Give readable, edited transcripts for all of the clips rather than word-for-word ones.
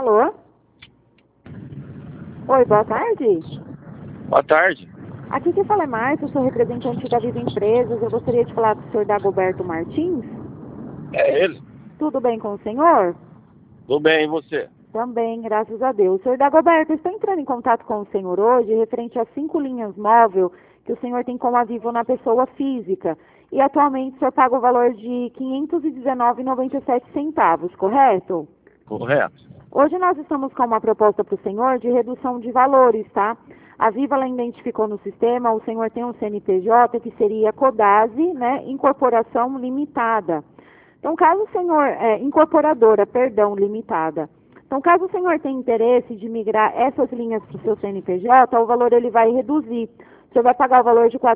Alô? Oi, boa tarde. Boa tarde. Aqui que fala é Márcia, eu sou representante da Viva Empresas. Eu gostaria de falar com o senhor Dagoberto Martins. É ele? Tudo bem com o senhor? Tudo bem, e você? Também, graças a Deus. Senhor Dagoberto, eu estou entrando em contato com o senhor hoje referente às 5 linhas móvel que o senhor tem com a Vivo na pessoa física. E atualmente o senhor paga o valor de R$ 519,97, correto? Correto. Hoje nós estamos com uma proposta para o senhor de redução de valores, tá? A Viva, ela identificou no sistema, o senhor tem um CNPJ que seria CODASE, né? Incorporação Limitada. Então, caso o senhor, incorporadora, perdão, limitada. Então, caso o senhor tenha interesse de migrar essas linhas para o seu CNPJ, o valor ele vai reduzir. O senhor vai pagar o valor de R$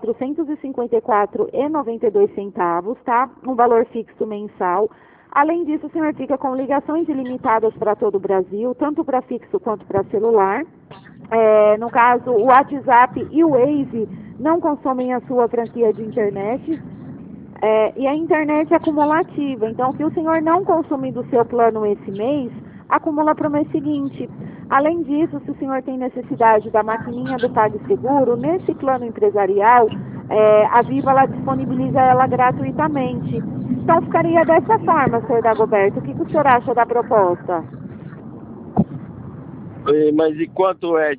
454,92, tá? Um valor fixo mensal. Além disso, o senhor fica com ligações ilimitadas para todo o Brasil, tanto para fixo quanto para celular. No caso, o WhatsApp e o Waze não consomem a sua franquia de internet. E a internet é acumulativa. Então, se o senhor não consumir do seu plano esse mês, acumula para o mês seguinte. Além disso, se o senhor tem necessidade da maquininha do PagSeguro, nesse plano empresarial, a Viva ela disponibiliza ela gratuitamente. Então, ficaria dessa forma, senhor Dagoberto. O que o senhor acha da proposta? Mas e quanto é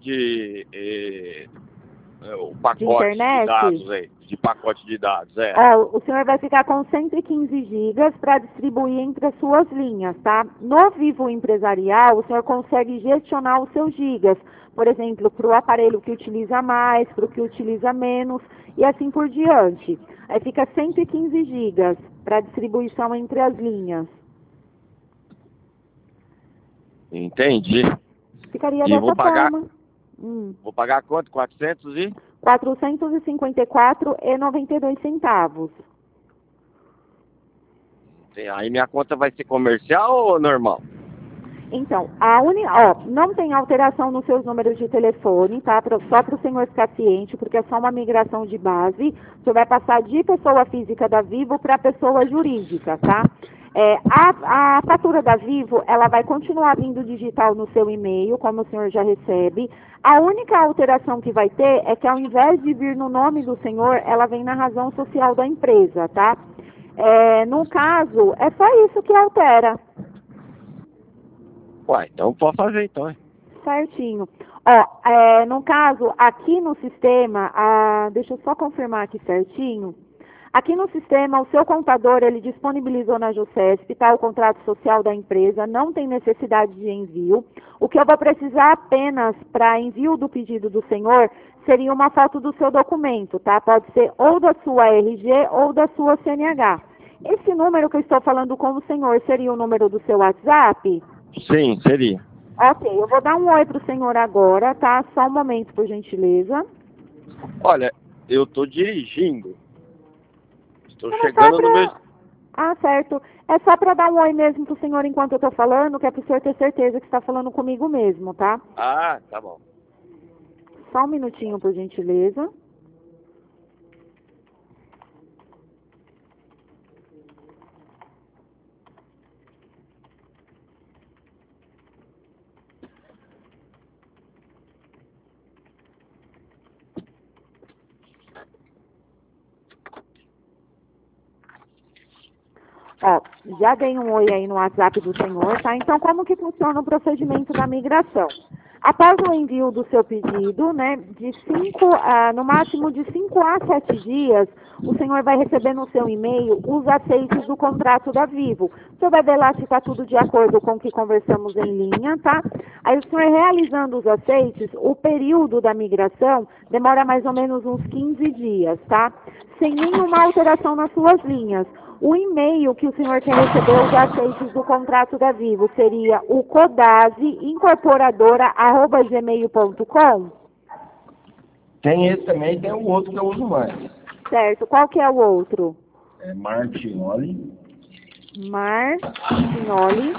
o De pacote de internet? dados aí? De pacote de dados, O senhor vai ficar com 115 gigas para distribuir entre as suas linhas, tá? No Vivo Empresarial, o senhor consegue gestionar os seus gigas. Por exemplo, para o aparelho que utiliza mais, para o que utiliza menos, e assim por diante. Aí fica 115 gigas para distribuição entre as linhas. Entendi. Ficaria E dessa forma. Vou pagar quanto? 400 e? R$ 454,92. Aí minha conta vai ser comercial ou normal? Então, não tem alteração nos seus números de telefone, tá? Só para o senhor ficar ciente, porque é só uma migração de base. O senhor vai passar de pessoa física da Vivo para pessoa jurídica, tá? A fatura da Vivo, ela vai continuar vindo digital no seu e-mail, como o senhor já recebe. A única alteração que vai ter é que ao invés de vir no nome do senhor, ela vem na razão social da empresa, tá? No caso, é só isso que altera. Uai, então pode fazer então. Certinho. No caso, aqui no sistema, deixa eu só confirmar aqui certinho. Aqui no sistema, o seu contador, ele disponibilizou na JUSESP, tá? O contrato social da empresa, não tem necessidade de envio. O que eu vou precisar apenas para envio do pedido do senhor seria uma foto do seu documento, tá? Pode ser ou da sua RG ou da sua CNH. Esse número que eu estou falando com o senhor seria o número do seu WhatsApp? Sim, seria. Ok, eu vou dar um oi pro senhor agora, tá? Só um momento, por gentileza. Olha, eu tô dirigindo. Estou Não, mas chegando no meu... certo. É só para dar um oi mesmo pro senhor enquanto eu tô falando, que é pro senhor ter certeza que está falando comigo mesmo, tá? Ah, tá bom. Só um minutinho, por gentileza. Já dei um oi aí no WhatsApp do senhor, tá? Então, como que funciona o procedimento da migração? Após o envio do seu pedido, né, no máximo de 5 a 7 dias, o senhor vai receber no seu e-mail os aceites do contrato da Vivo. O senhor vai ver lá se está tudo de acordo com o que conversamos em linha, tá? Aí o senhor realizando os aceites, o período da migração demora mais ou menos uns 15 dias, tá? Sem nenhuma alteração nas suas linhas. O e-mail que o senhor quer receber os aceites do contrato da Vivo seria o codaseincorporadora@gmail.com? Tem esse também, tem o outro que eu uso mais. Certo. Qual que é o outro? É Martioli. Martinoli.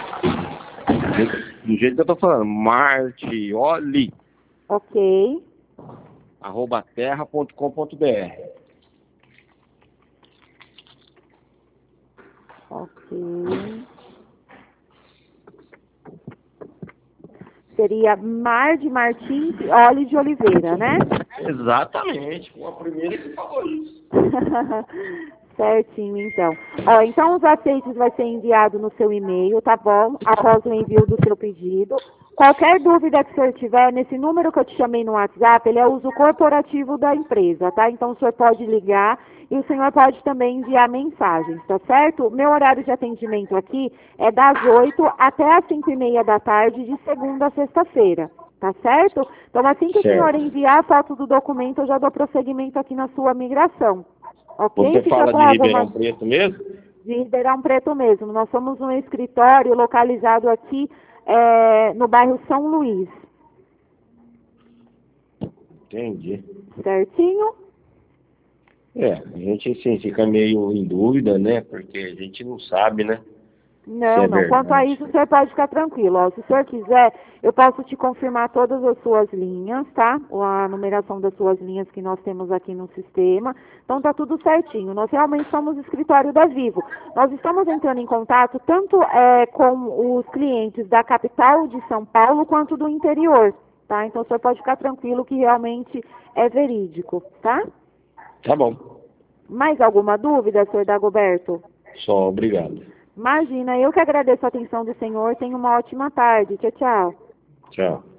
Do jeito que eu tô falando, Martioli, Ok. @terra.com.br. Ok. Seria Mar de Martins Óleo de Oliveira, né? Exatamente, foi a primeira que falou isso. Certinho, então. Ó, então os aceites vai ser enviado no seu e-mail, tá bom? Após o envio do seu pedido. Qualquer dúvida que o senhor tiver, nesse número que eu te chamei no WhatsApp, ele é uso corporativo da empresa, tá? Então o senhor pode ligar e o senhor pode também enviar mensagens, tá certo? Meu horário de atendimento aqui é das 8 até as 5:30 da tarde, de segunda a sexta-feira, tá certo? Então assim que o senhor enviar a foto do documento, eu já dou prosseguimento aqui na sua migração. Ok? Você Fica fala de aguardando Ribeirão Preto mesmo? de Ribeirão Preto mesmo. Nós somos um escritório localizado aqui no bairro São Luís. Entendi. Certinho? A gente assim, fica meio em dúvida, né? Porque a gente não sabe, né? Não, é não. Quanto a verdade. isso, o senhor pode ficar tranquilo. Ó. Se o senhor quiser, eu posso te confirmar todas as suas linhas, tá? A numeração das suas linhas que nós temos aqui no sistema. Então, tá tudo certinho. Nós realmente somos escritório da Vivo. Nós estamos entrando em contato tanto com os clientes da capital de São Paulo quanto do interior, tá? Então, o senhor pode ficar tranquilo que realmente é verídico, tá? Tá bom. Mais alguma dúvida, senhor Dagoberto? Só obrigado. Imagina, eu que agradeço a atenção do senhor. Tenha uma ótima tarde. Tchau, tchau. Tchau.